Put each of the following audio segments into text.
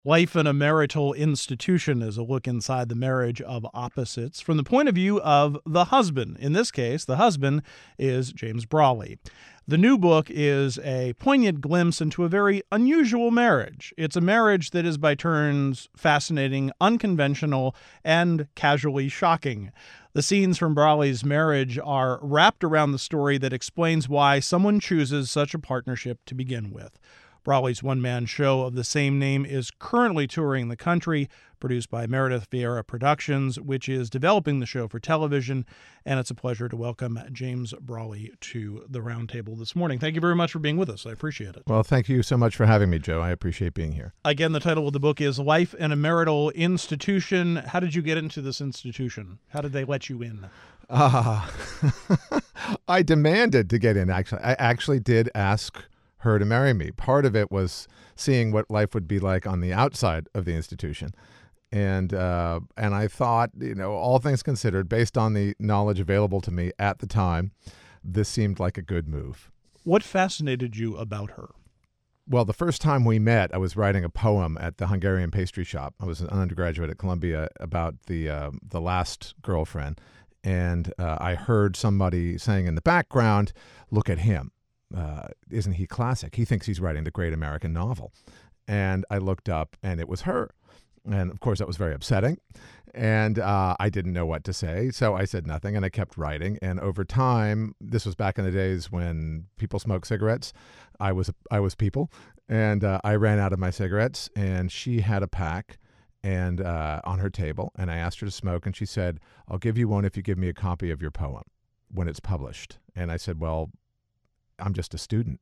Life in a Marital Institution is a look inside the marriage of opposites from the point of view of the husband. In this case, the husband is James Brawley. The new book is a poignant glimpse into a very unusual marriage. It's a marriage that is by turns fascinating, unconventional, and casually shocking. The scenes from Brawley's marriage are wrapped around the story that explains why someone chooses such a partnership to begin with. Brawley's one-man show of the same name is currently touring the country, produced by Meredith Vieira Productions, which is developing the show for television. And it's a pleasure to welcome James Brawley to the roundtable this morning. Thank you very much for being with us. I appreciate it. Well, thank you so much for having me, Joe. I appreciate being here. Again, the title of the book is Life in a Marital Institution. How did you get into this institution? How did they let you in? I demanded to get in, actually. I actually did ask her to marry me. Part of it was seeing what life would be like on the outside of the institution. And I thought, all things considered, based on the knowledge available to me at the time, this seemed like a good move. What fascinated you about her? Well, the first time we met, I was writing a poem at the Hungarian pastry shop. I was an undergraduate at Columbia about the last girlfriend. And I heard somebody saying in the background, "Look at him. Isn't he classic? He thinks he's writing the great American novel." And I looked up and it was her. And of course, that was very upsetting. And I didn't know what to say. So I said nothing and I kept writing. And over time, this was back in the days when people smoked cigarettes. I was people. And I ran out of my cigarettes and she had a pack and on her table. And I asked her to smoke. And she said, "I'll give you one if you give me a copy of your poem when it's published." And I said, "Well, I'm just a student."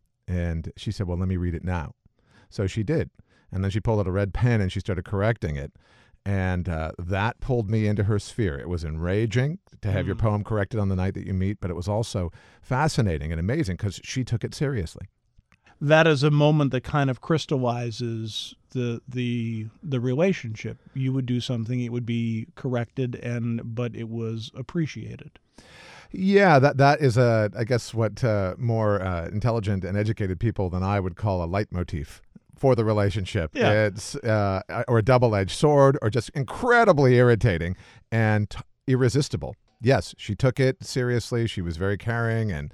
And she said, "Well, let me read it now." So she did. And then she pulled out a red pen and she started correcting it. And that pulled me into her sphere. It was enraging to have your poem corrected on the night that you meet, but it was also fascinating and amazing because she took it seriously. That is a moment that kind of crystallizes the relationship. You would do something, it would be corrected, but it was appreciated. Yeah, that is I guess what more intelligent and educated people than I would call a leitmotif for the relationship. Yeah. It's or a double-edged sword, or just incredibly irritating and irresistible. Yes, she took it seriously. She was very caring, and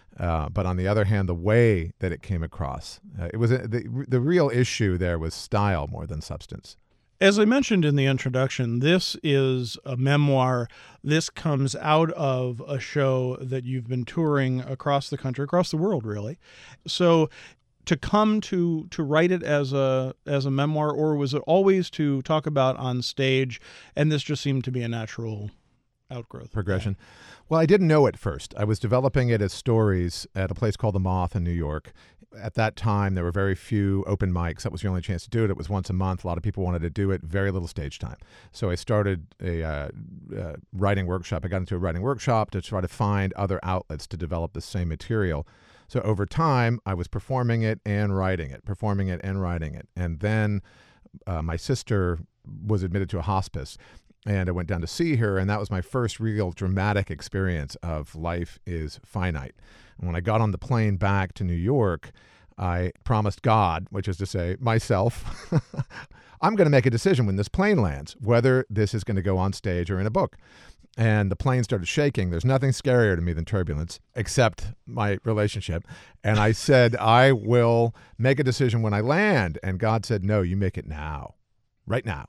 but on the other hand, the way that it came across, it was the real issue there was style more than substance. As I mentioned in the introduction, this is a memoir. This comes out of a show that you've been touring across the country, across the world, really. So to come to write it as a memoir, or was it always to talk about on stage, and this just seemed to be a natural outgrowth? Progression. Well, I didn't know at first. I was developing it as stories at a place called The Moth in New York. At that time, there were very few open mics. That was the only chance to do it. It was once a month. A lot of people wanted to do it. Very little stage time. So I started a writing workshop. I got into a writing workshop to try to find other outlets to develop the same material. So over time, I was performing it and writing it, performing it and writing it. And then my sister was admitted to a hospice. And I went down to see her, and that was my first real dramatic experience of life is finite. And when I got on the plane back to New York, I promised God, which is to say myself, I'm going to make a decision when this plane lands, whether this is going to go on stage or in a book. And the plane started shaking. There's nothing scarier to me than turbulence, except my relationship. And I said, I will make a decision when I land. And God said, no, you make it now, right now.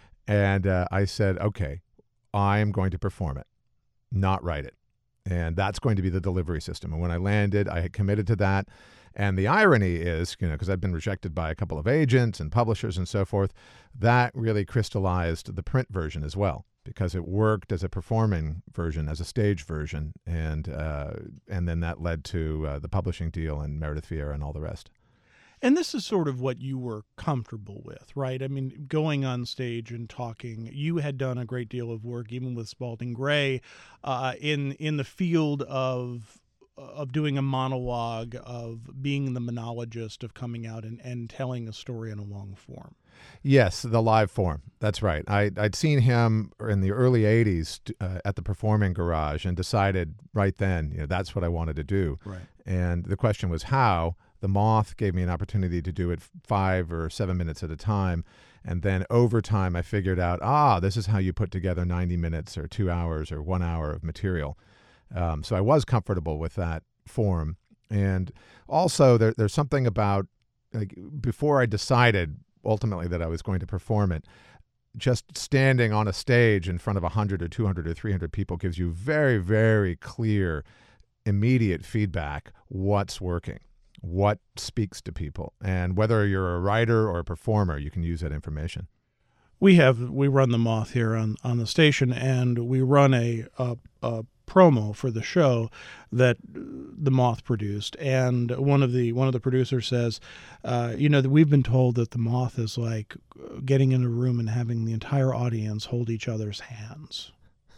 And I said, okay, I am going to perform it, not write it. And that's going to be the delivery system. And when I landed, I had committed to that. And the irony is, because I've been rejected by a couple of agents and publishers and so forth, that really crystallized the print version as well, because it worked as a performing version, as a stage version. And then that led to the publishing deal and Meredith Vieira and all the rest. And this is sort of what you were comfortable with, right? I mean, going on stage and talking, you had done a great deal of work, even with Spalding Gray, in the field of doing a monologue, of being the monologist, of coming out and telling a story in a long form. Yes, the live form. That's right. I'd seen him in the early 80s at the Performing Garage and decided right then, that's what I wanted to do. Right. And the question was how. The Moth gave me an opportunity to do it 5 or 7 minutes at a time. And then over time, I figured out, this is how you put together 90 minutes or 2 hours or 1 hour of material. So I was comfortable with that form. And also, there's something about, like, before I decided ultimately that I was going to perform it, just standing on a stage in front of 100 or 200 or 300 people gives you very, very clear, immediate feedback what's working, what speaks to people. And whether you're a writer or a performer, you can use that information. We run the Moth here on the station, and we run a promo for the show that the Moth produced. And one of the producers says, that we've been told that the Moth is like getting in a room and having the entire audience hold each other's hands.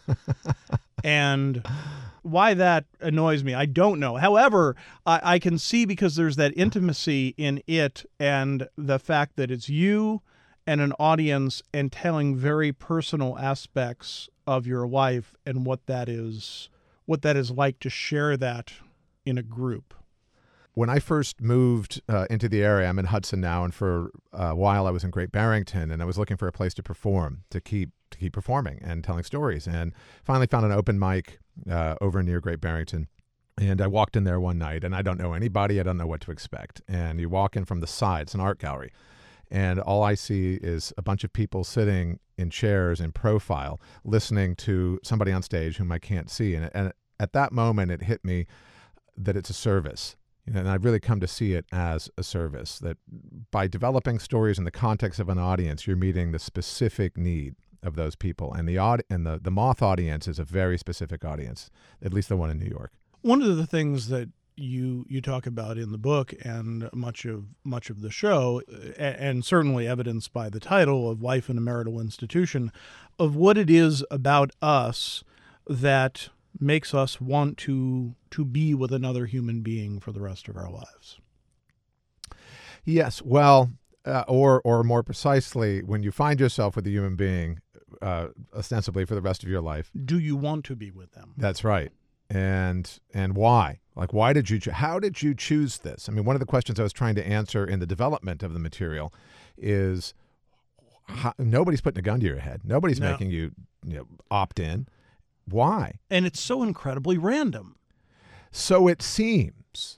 And why that annoys me, I don't know. However, I can see, because there's that intimacy in it, and the fact that it's you and an audience, and telling very personal aspects of your life and what that is like to share that in a group. When I first moved into the area, I'm in Hudson now, and for a while I was in Great Barrington, and I was looking for a place to perform, to keep performing and telling stories, and finally found an open mic over near Great Barrington. And I walked in there one night, and I don't know anybody, I don't know what to expect. And you walk in from the side, it's an art gallery, and all I see is a bunch of people sitting in chairs in profile, listening to somebody on stage whom I can't see. And at that moment, it hit me that it's a service. And I've really come to see it as a service, that by developing stories in the context of an audience, you're meeting the specific need of those people. And the Moth audience is a very specific audience, at least the one in New York. One of the things that you talk about in the book, and much of the show, and certainly evidenced by the title of Life in a Marital Institution, of what it is about us that makes us want to be with another human being for the rest of our lives. Yes, well, or more precisely, when you find yourself with a human being, ostensibly for the rest of your life, do you want to be with them? That's right. And why? Like, why did you? How did you choose this? I mean, one of the questions I was trying to answer in the development of the material is, nobody's putting a gun to your head. Nobody's making you opt in. Why? And it's so incredibly random. So it seems.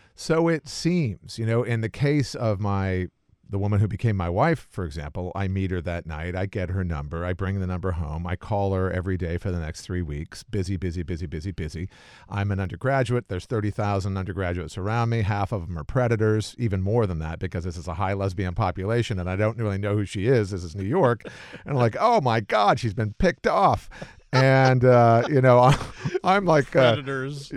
In the case of the woman who became my wife, for example, I meet her that night. I get her number. I bring the number home. I call her every day for the next 3 weeks. Busy. I'm an undergraduate. There's 30,000 undergraduates around me. Half of them are predators, even more than that, because this is a high lesbian population, and I don't really know who she is. This is New York. And I'm like, oh, my God, she's been picked off. And, I'm like, predators.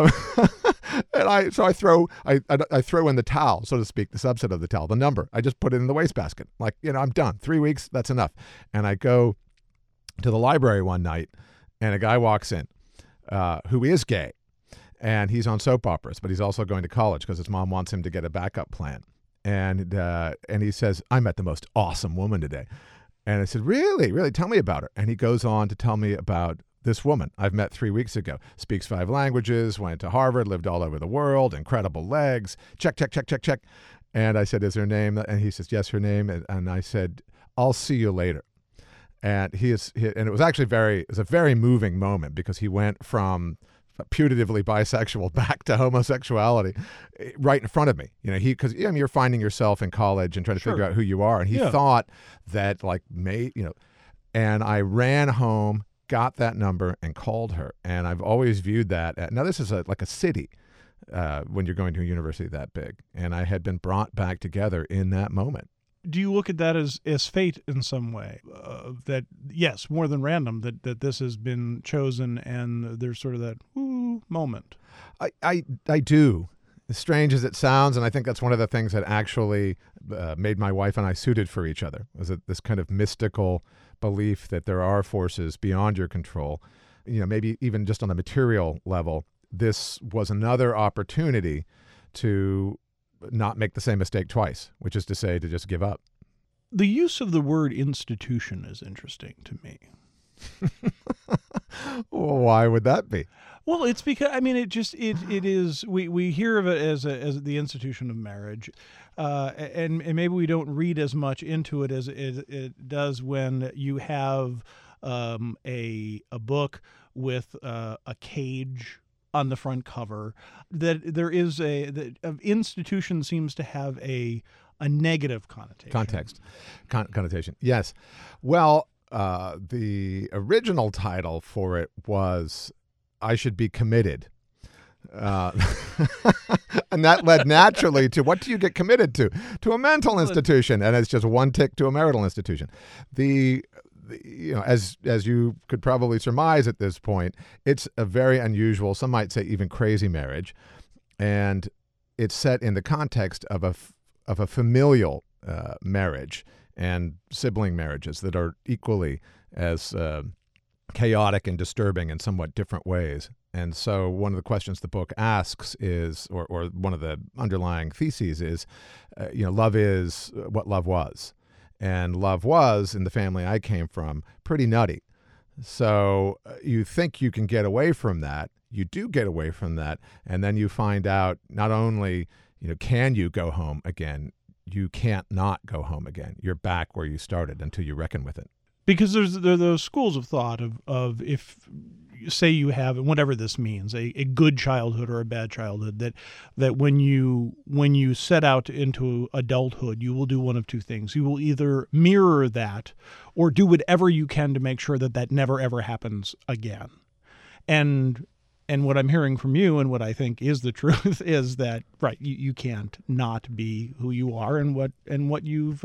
And I throw in the towel, so to speak, the subset of the towel, the number. I just put it in the wastebasket. Like, I'm done. 3 weeks, that's enough. And I go to the library one night, and a guy walks in who is gay, and he's on soap operas, but he's also going to college because his mom wants him to get a backup plan. And he says, I met the most awesome woman today. And I said, really? Really? Tell me about her. And he goes on to tell me about this woman I've met 3 weeks ago. Speaks 5 languages, went to Harvard, lived all over the world, incredible legs. Check. And I said, is her name? And he says, yes, her name. And I said, I'll see you later. And it was actually it was a very moving moment, because he went from putatively bisexual back to homosexuality right in front of me. Because you're finding yourself in college and trying to figure out who you are. And he thought that, and I ran home, got that number, and called her. And I've always viewed that. Now, this is like a city when you're going to a university that big. And I had been brought back together in that moment. Do you look at that as fate in some way? That, yes, more than random, that this has been chosen, and there's sort of that moment. I do. As strange as it sounds, and I think that's one of the things that actually made my wife and I suited for each other, was this kind of mystical belief that there are forces beyond your control. Maybe even just on a material level, this was another opportunity to not make the same mistake twice, which is to say, to just give up. The use of the word institution is interesting to me. Well, why would that be? Well, it's because I mean it is we hear of it as the institution of marriage, and maybe we don't read as much into it as it does when you have a book with a cage on the front cover. That there is that institution seems to have a negative connotation. Connotation. Yes. Well, the original title for it was I Should Be Committed. And that led naturally to, what do you get committed to? To a mental institution, and it's just one tick to a marital institution. As you could probably surmise at this point, it's a very unusual, some might say even crazy marriage, and it's set in the context of a familial marriage and sibling marriages that are equally as chaotic and disturbing in somewhat different ways. And so one of the questions the book asks is, or one of the underlying theses is, love is what love was. And love was, in the family I came from, pretty nutty. So you think you can get away from that. You do get away from that. And then you find out not only, can you go home again, you can't not go home again. You're back where you started until you reckon with it. Because there are those schools of thought of if, say you have, and whatever this means, a good childhood or a bad childhood, that when you set out into adulthood, you will do one of two things. You will either mirror that or do whatever you can to make sure that never, ever happens again. And what I'm hearing from you, and what I think is the truth, is that you can't not be who you are and what you've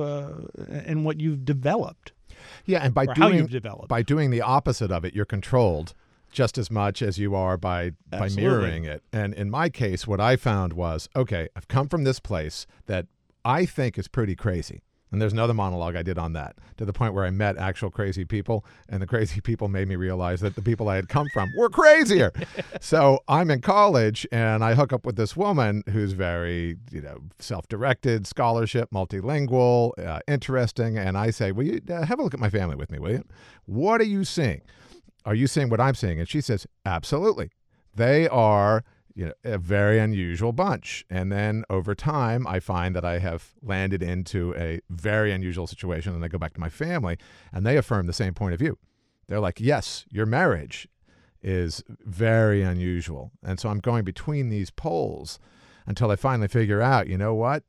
developed. Yeah, and by doing the opposite of it, you're controlled just as much as you are by mirroring it. And in my case, what I found was, okay, I've come from this place that I think is pretty crazy. And there's another monologue I did on that, to the point where I met actual crazy people, and the crazy people made me realize that the people I had come from were crazier. So I'm in college, and I hook up with this woman who's very, self-directed, scholarship, multilingual, interesting. And I say, will you have a look at my family with me, will you? What are you seeing? Are you seeing what I'm seeing? And she says, absolutely. They are a very unusual bunch. And then over time, I find that I have landed into a very unusual situation, and I go back to my family, and they affirm the same point of view. They're like, yes, your marriage is very unusual. And so I'm going between these poles until I finally figure out, you know what?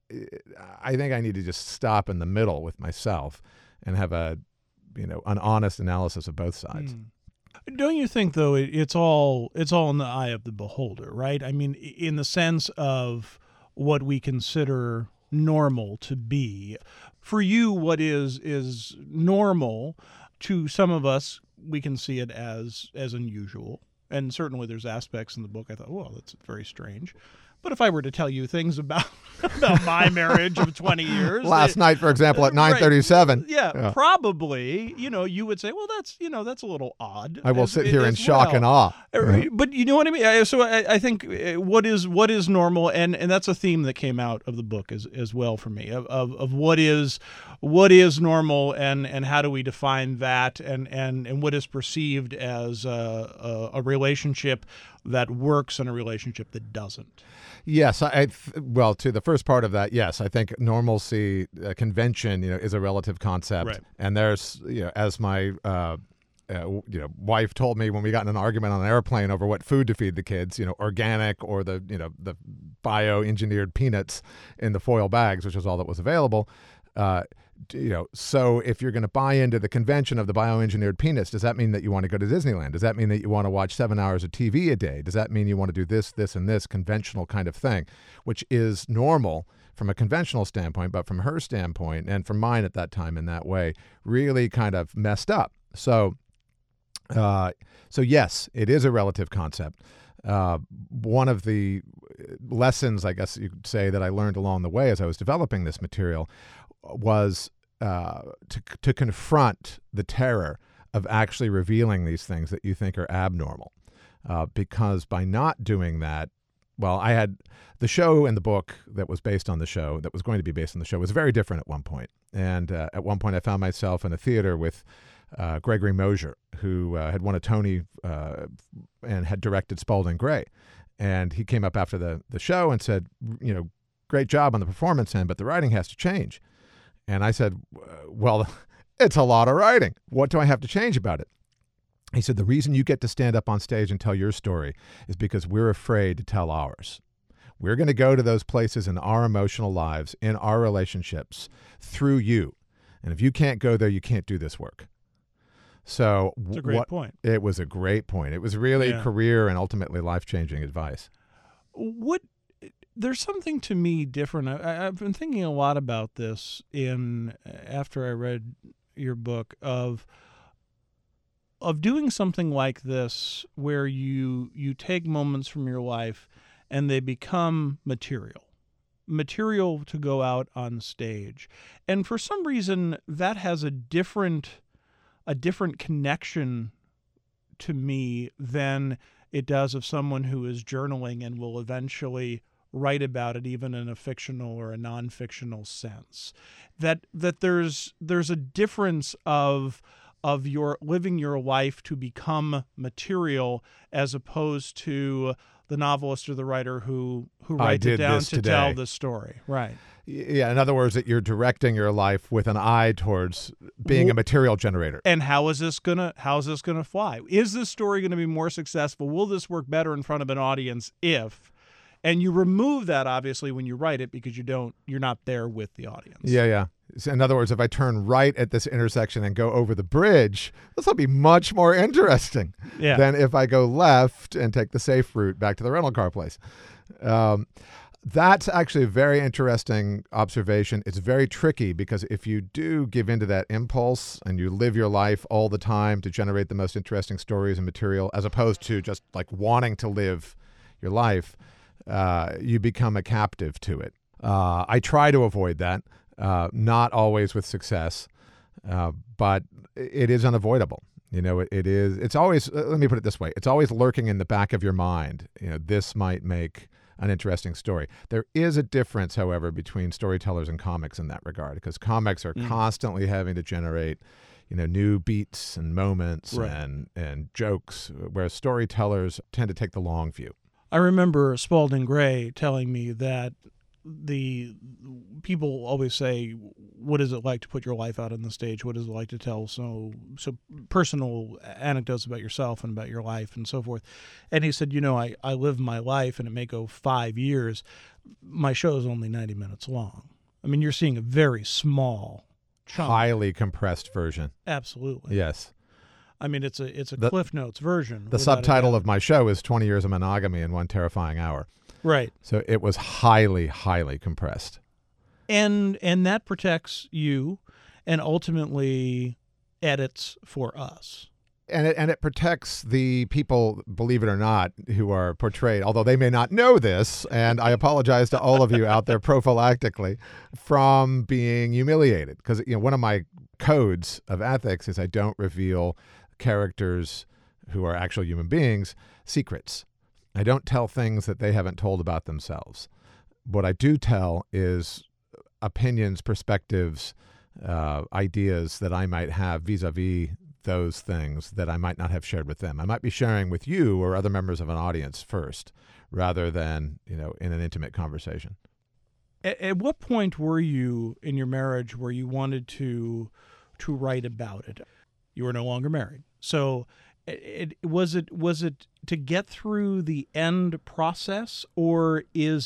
I think I need to just stop in the middle with myself and have an honest analysis of both sides. Don't you think, though, it's all in the eye of the beholder, right? I mean, in the sense of what we consider normal to be. For you, what is normal, to some of us, we can see it as unusual. And certainly there's aspects in the book I thought, well, that's very strange. But if I were to tell you things about my marriage of 20 years. Last night, for example, at 9:37. Yeah, probably, you would say, well, that's a little odd. I will sit here in shock and awe. But you know what I mean? So I think what is normal, and that's a theme that came out of the book as well for me, of what is normal, and how do we define that, and what is perceived as a relationship that works and a relationship that doesn't. Yes, well, to the first part of that, yes, I think normalcy, convention, is a relative concept, right. And there's, as my wife told me when we got in an argument on an airplane over what food to feed the kids, organic or the bioengineered peanuts in the foil bags, which was all that was available. So if you're going to buy into the convention of the bioengineered peanuts, does that mean that you want to go to Disneyland? Does that mean that you want to watch 7 hours of TV a day? Does that mean you want to do this, and this conventional kind of thing, which is normal from a conventional standpoint, but from her standpoint and from mine at that time in that way, really kind of messed up. So yes, it is a relative concept. One of the lessons, I guess you could say, that I learned along the way as I was developing this material was to confront the terror of actually revealing these things that you think are abnormal. Because by not doing that, well, I had the show and the book that was based on the show, that was going to be based on the show, was very different at one point. And at one point I found myself in a theater with Gregory Mosher, who had won a Tony and had directed Spalding Gray. And he came up after the show and said, great job on the performance end, but the writing has to change. And I said, well, it's a lot of writing. What do I have to change about it? He said, the reason you get to stand up on stage and tell your story is because we're afraid to tell ours. We're going to go to those places in our emotional lives, in our relationships, through you. And if you can't go there, you can't do this work. So it's a great point. It was a great point. It was really career and ultimately life-changing advice. There's something to me different. I've been thinking a lot about this after I read your book of doing something like this where you take moments from your life and they become material to go out on stage. And for some reason that has a different connection to me than it does of someone who is journaling and will eventually write about it, even in a fictional or a non-fictional sense. That there's a difference of your living your life to become material as opposed to the novelist or the writer who writes it down to tell the story. Right. Yeah, in other words, that you're directing your life with an eye towards being a material generator. And how is this gonna fly? Is this story going to be more successful? Will this work better in front of an audience if? And you remove that obviously when you write it because you're not there with the audience. Yeah. So in other words, if I turn right at this intersection and go over the bridge, this will be much more interesting than if I go left and take the safe route back to the rental car place. That's actually a very interesting observation. It's very tricky because if you do give into that impulse and you live your life all the time to generate the most interesting stories and material, as opposed to just like wanting to live your life, you become a captive to it. I try to avoid that, not always with success, but it is unavoidable. It's always, let me put it this way, it's always lurking in the back of your mind. This might make an interesting story. There is a difference, however, between storytellers and comics in that regard, because comics are constantly having to generate, new beats and moments and jokes, whereas storytellers tend to take the long view. I remember Spalding Gray telling me that the people always say, what is it like to put your life out on the stage? What is it like to tell so personal anecdotes about yourself and about your life and so forth? And he said, I live my life and it may go 5 years. My show is only 90 minutes long. I mean, you're seeing a very small chunk. Highly compressed version. Absolutely. Yes. I mean, it's a Cliff Notes version. The subtitle of my show is 20 Years of Monogamy in One Terrifying Hour. Right. So it was highly, highly compressed. And that protects you and ultimately edits for us. And it protects the people, believe it or not, who are portrayed, although they may not know this, and I apologize to all of you out there prophylactically, from being humiliated. Because one of my codes of ethics is I don't reveal characters who are actual human beings secrets. I don't tell things that they haven't told about themselves. What I do tell is opinions, perspectives, ideas that I might have vis-a-vis those things that I might not have shared with them. I might be sharing with you or other members of an audience first, rather than, in an intimate conversation. At what point were you in your marriage where you wanted to write about it? You were no longer married. So was it to get through the end process, or was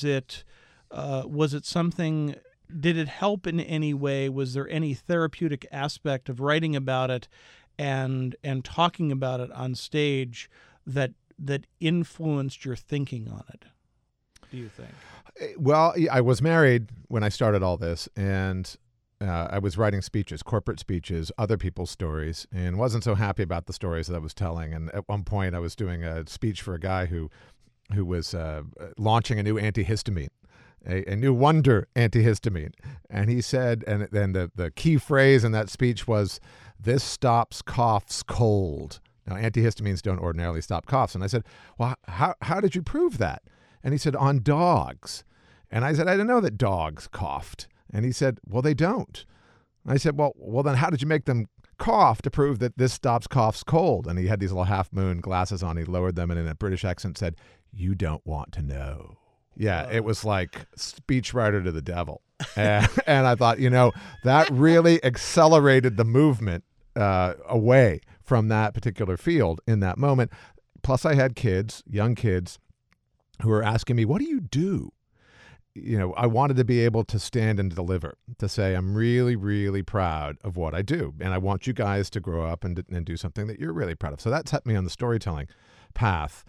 it something? Did it help in any way? Was there any therapeutic aspect of writing about it and talking about it on stage that influenced your thinking on it, do you think? Well, I was married when I started all this, and I was writing speeches, corporate speeches, other people's stories, and wasn't so happy about the stories that I was telling. And at one point, I was doing a speech for a guy who was launching a new antihistamine, a new wonder antihistamine. And he said, and then the key phrase in that speech was, "This stops coughs cold." Now, antihistamines don't ordinarily stop coughs. And I said, well, how did you prove that? And he said, on dogs. And I said, I didn't know that dogs coughed. And he said, well, they don't. And I said, well, then how did you make them cough to prove that this stops coughs cold. And he had these little half moon glasses on. He lowered them and in a British accent said, "You don't want to know." Yeah, it was like speechwriter to the devil. And I thought, that really accelerated the movement away from that particular field in that moment. Plus I had kids, young kids, who were asking me, "What do you do?" I wanted to be able to stand and deliver, to say, I'm really, really proud of what I do. And I want you guys to grow up and do something that you're really proud of. So that set me on the storytelling path,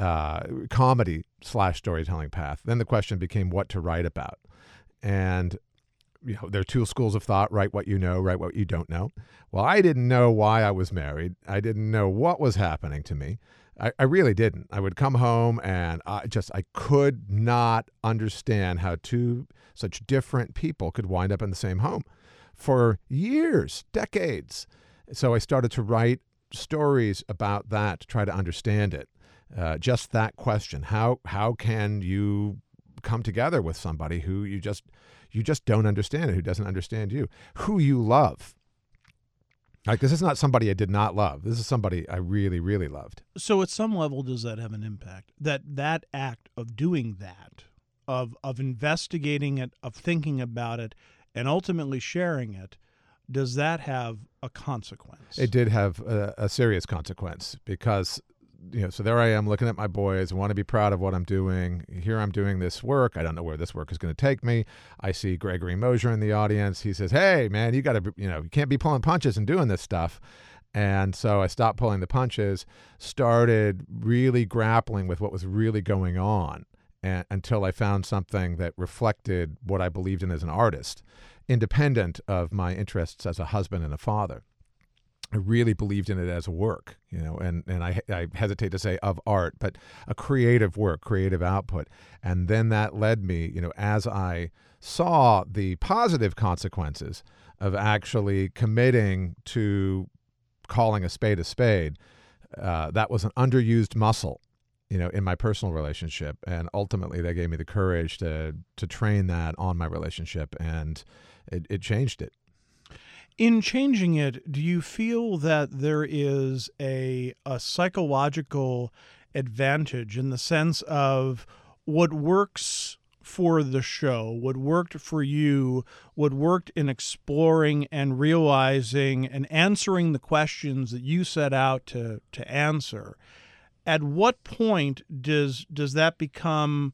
comedy/storytelling path. Then the question became what to write about. And there are two schools of thought: write what you know, write what you don't know. Well, I didn't know why I was married. I didn't know what was happening to me. I really didn't. I would come home and I could not understand how two such different people could wind up in the same home for years, decades. So I started to write stories about that to try to understand it. Just that question: how can you come together with somebody who you just don't understand, and who doesn't understand you, who you love? Like, this is not somebody I did not love. This is somebody I really, really loved. So at some level, does that have an impact? That act of doing that, of investigating it, of thinking about it, and ultimately sharing it, does that have a consequence? It did have a serious consequence because, so there I am looking at my boys, want to be proud of what I'm doing. Here I'm doing this work. I don't know where this work is going to take me. I see Gregory Mosher in the audience. He says, "Hey, man, you got to, you can't be pulling punches and doing this stuff." And so I stopped pulling the punches, started really grappling with what was really going on, until I found something that reflected what I believed in as an artist, independent of my interests as a husband and a father. I really believed in it as a work, and I hesitate to say of art, but a creative work, creative output. And then that led me, as I saw the positive consequences of actually committing to calling a spade, that was an underused muscle, in my personal relationship. And ultimately that gave me the courage to train that on my relationship, and it changed it. In changing it, do you feel that there is a psychological advantage in the sense of what works for the show, what worked for you, what worked in exploring and realizing and answering the questions that you set out to answer? At what point does that become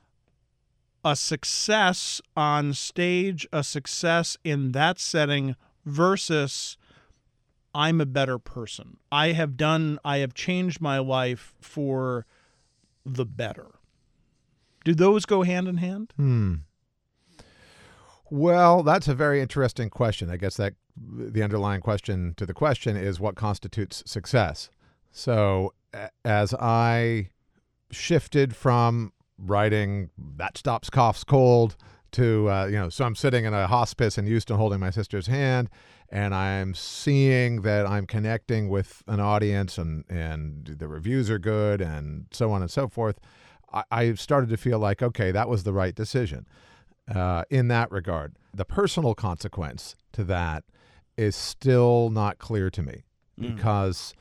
a success on stage, a success in that setting, versus I'm a better person? I have changed my life for the better. Do those go hand in hand? Well, that's a very interesting question. I guess that the underlying question to the question is what constitutes success. So as I shifted from writing That Stops Coughs Cold to, so I'm sitting in a hospice in Houston holding my sister's hand, and I'm seeing that I'm connecting with an audience and the reviews are good and so on and so forth. I started to feel like, okay, that was the right decision in that regard. The personal consequence to that is still not clear to me because,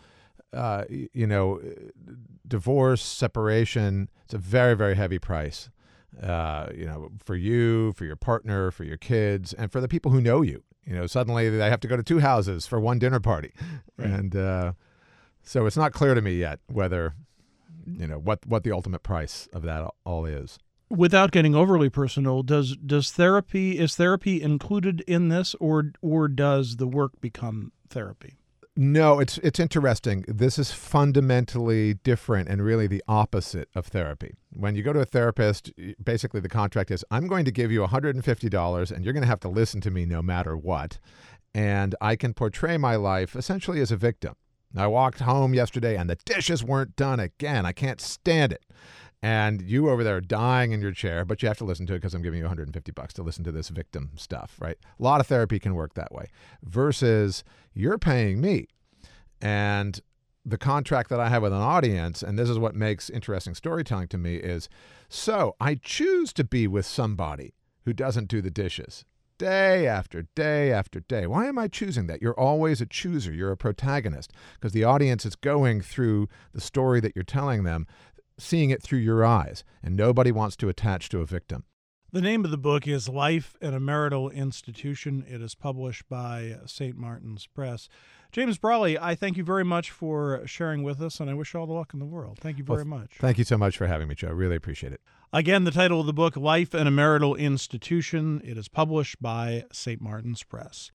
divorce, separation, it's a very, very heavy price. For you, for your partner, for your kids, and for the people who know you. Suddenly they have to go to two houses for one dinner party. Right. And so it's not clear to me yet whether, what the ultimate price of that all is. Without getting overly personal, is therapy included in this, or does the work become therapy? No, it's interesting. This is fundamentally different and really the opposite of therapy. When you go to a therapist, basically the contract is, I'm going to give you $150 and you're going to have to listen to me no matter what. And I can portray my life essentially as a victim. I walked home yesterday and the dishes weren't done again. I can't stand it. And you over there dying in your chair, but you have to listen to it because I'm giving you $150 to listen to this victim stuff, right? A lot of therapy can work that way versus you're paying me. And the contract that I have with an audience, and this is what makes interesting storytelling to me, is so I choose to be with somebody who doesn't do the dishes. day after day after day. Why am I choosing that? You're always a chooser. You're a protagonist because the audience is going through the story that you're telling them, seeing it through your eyes, and nobody wants to attach to a victim. The name of the book is Life in a Marital Institution. It is published by St. Martin's Press. James Brawley, I thank you very much for sharing with us, and I wish you all the luck in the world. Thank you very much. Thank you so much for having me, Joe. Really appreciate it. Again, the title of the book, Life in a Marital Institution. It is published by St. Martin's Press.